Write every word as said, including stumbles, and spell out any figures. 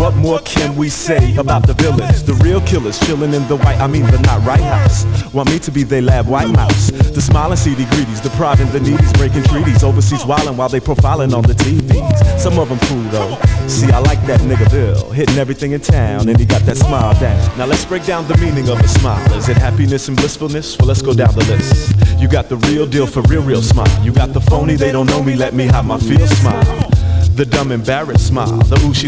What more can we say about the villains? The real killers chilling in the white, I mean the not right house. Want me to be they lab white mouse. The smiling seedy greedies, depriving the needies, breaking treaties. Overseas wildin' while they profiling on the T Vs. Some of them cool though. See, I like that nigga Bill, hitting everything in town, and he got that smile down. Now let's break down the meaning of a smile. Is it happiness and blissfulness? Well, let's go down the list. You got the real deal for real, real smile. You got the phony, they don't know me, let me have my feel smile. The dumb embarrassed smile, the ooh she